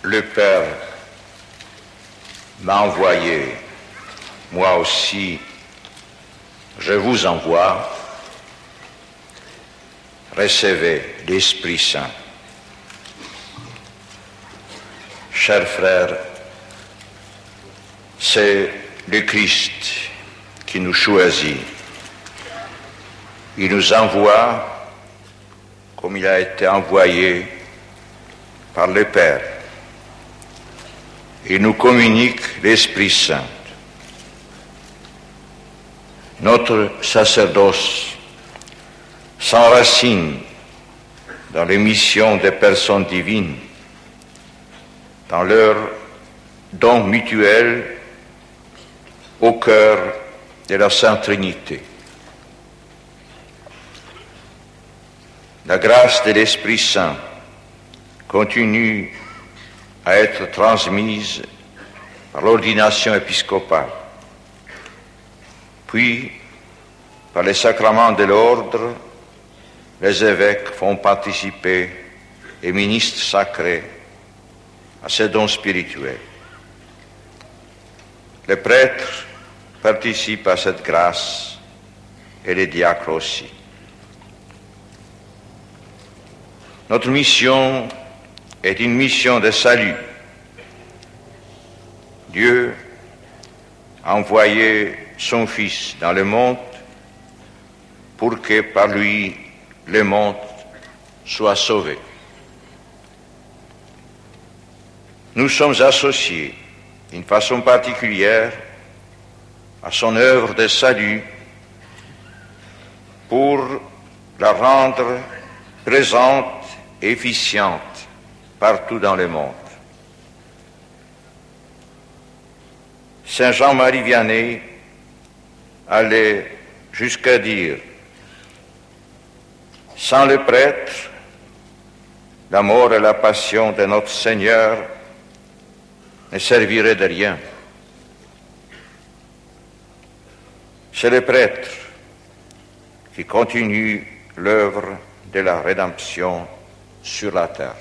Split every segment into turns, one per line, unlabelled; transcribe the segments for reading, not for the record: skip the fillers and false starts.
le Père m'a envoyé, moi aussi, je vous envoie, recevez l'Esprit Saint. Chers frères, c'est le Christ qui nous choisit. Il nous envoie comme il a été envoyé par le Père. Il nous communique l'Esprit Saint. Notre sacerdoce s'enracine dans les missions des personnes divines, dans leur don mutuel au cœur de la Sainte Trinité. La grâce de l'Esprit Saint continue à être transmise par l'ordination épiscopale, puis par les sacrements de l'ordre, les évêques font participer les ministres sacrés à ces dons spirituels. Les prêtres participent à cette grâce et les diacres aussi. Notre mission est une mission de salut. Dieu a envoyé son Fils dans le monde pour que par lui le monde soit sauvé. Nous sommes associés d'une façon particulière à son œuvre de salut pour la rendre présente et efficiente partout dans le monde. Saint Jean-Marie Vianney allait jusqu'à dire: sans le prêtre, la mort et la passion de notre Seigneur ne serviraient de rien. C'est le prêtre qui continue l'œuvre de la rédemption sur la terre.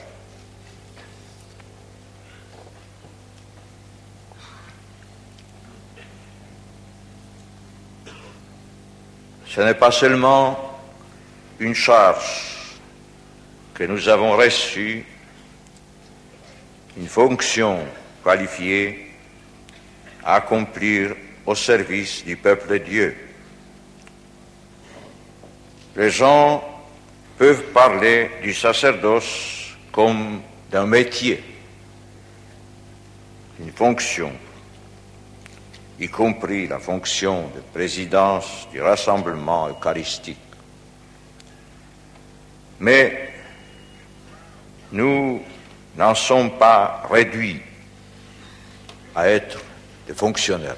Ce n'est pas seulement une charge que nous avons reçue, une fonction qualifiée à accomplir au service du peuple de Dieu. Les gens peuvent parler du sacerdoce comme d'un métier, une fonction, y compris la fonction de présidence du rassemblement eucharistique. Mais nous n'en sommes pas réduits à être des fonctionnaires.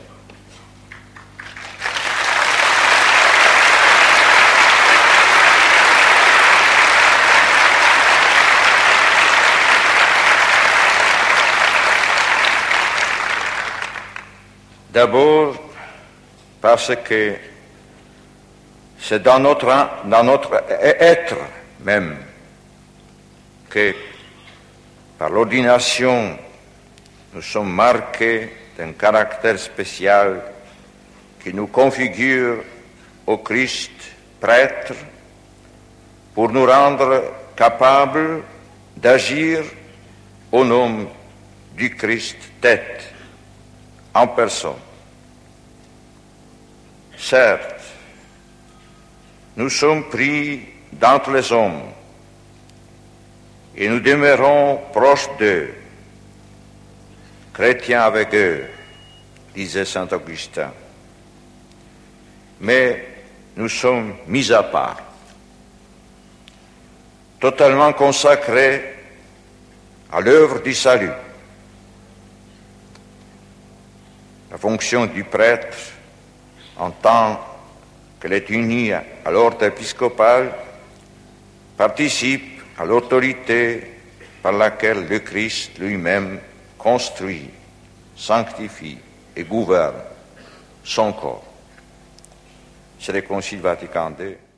D'abord parce que c'est dans notre être même que par l'ordination nous sommes marqués d'un caractère spécial qui nous configure au Christ prêtre pour nous rendre capables d'agir au nom du Christ tête en personne. Certes, nous sommes pris d'entre les hommes et nous demeurons proches d'eux, chrétiens avec eux, disait saint Augustin. Mais nous sommes mis à part, totalement consacrés à l'œuvre du salut. La fonction du prêtre, en tant qu'elle est unie à l'ordre épiscopal, participe à l'autorité par laquelle le Christ lui-même construit, sanctifie et gouverne son corps. C'est le Concile Vatican II.